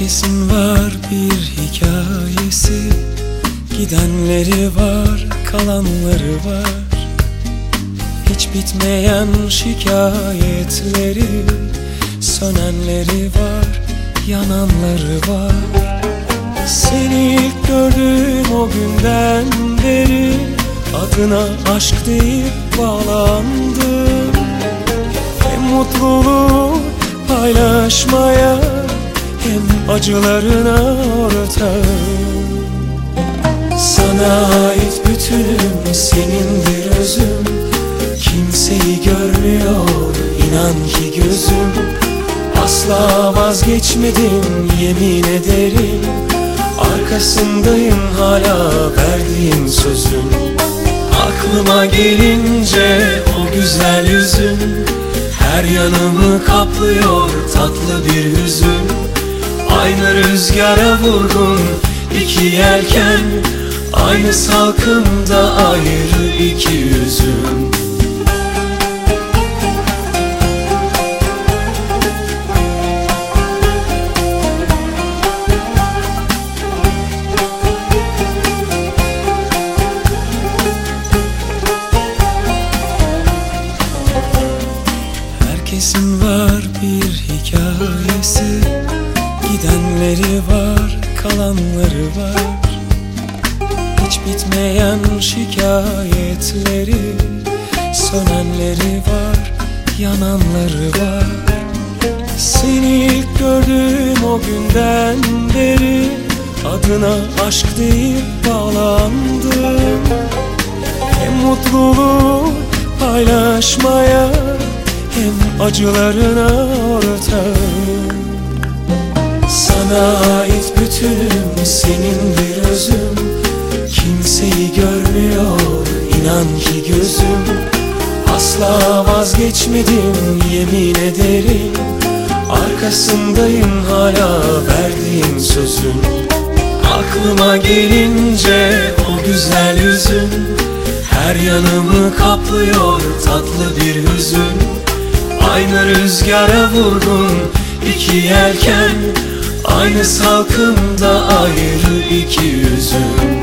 Herkesin var bir hikayesi, gidenleri var, kalanları var. Hiç bitmeyen şikayetleri, sönenleri var, yananları var. Seni ilk gördüğüm o günden beri adına aşk deyip bağlandım. Hem mutluluğu paylaşmaya hem acılarına ortağım. Sana ait bütünüm, senindir özüm. Kimseyi görmüyor inan ki gözüm. Asla vazgeçmedim yemin ederim. Arkasındayım hala verdiğim sözün. Aklıma gelince o güzel yüzün, her yanımı kaplıyor tatlı bir hüzün. Aynı rüzgara vurgun iki yelken, aynı salkımda ayrı iki yüzüm. Herkesin var bir hikayesi, gidenleri var, kalanları var. Hiç bitmeyen şikayetleri, sönenleri var, yananları var. Seni ilk gördüğüm o günden beri adına aşk deyip bağlandım. Hem mutluluğu paylaşmaya hem acılarına ortağım. Sana ait bütünüm, senindir özüm. Kimseyi görmüyor inan ki gözüm. Asla vazgeçmedim yemin ederim. Arkasındayım hala verdiğim sözün. Aklıma gelince o güzel yüzün, her yanımı kaplıyor tatlı bir hüzün. Aynı rüzgara vurgun iki yelken, aynı salkımda ayrı iki yüzüm.